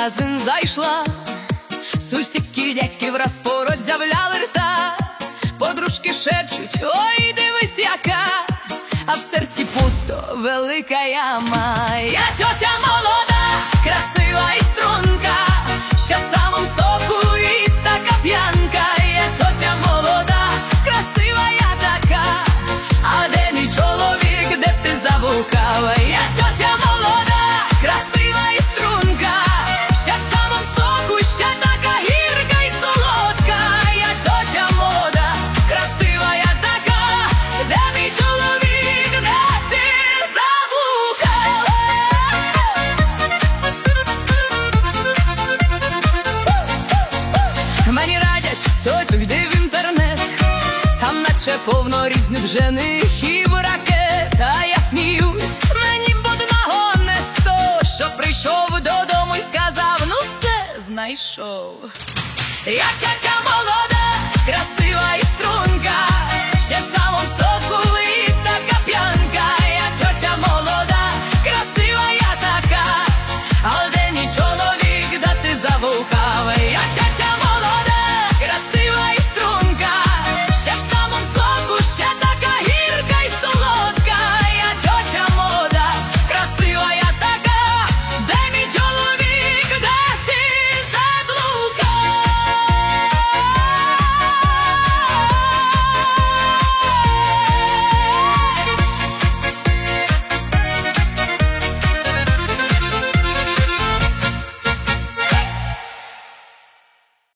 магазин зайшла, сусідські дядьки враз поруч завляли рта. Подружки шепчуть: ой, дивись яка, а в серці пусто, велика яма. Я тьотя молода, красива і струнка, що в самому соку і така п'янка. Я тьотя молода, красива я така, а де мій чоловік, де б ти заблукала? Я тьотя молода, красива і струнка, що в самому соку ще така гірка і солодка. Я тьотя молода, красива я така, де мій чоловік, де ти заблукала? Мені радять: цьоцю, йди в інтернет, там наче повно різних женихів, ракет. А я сміюсь, мені б одного не сто, що прийшов додому і сказав: ну все, знайшов. Я тьотя молода, красива і струнка, ще в самому соку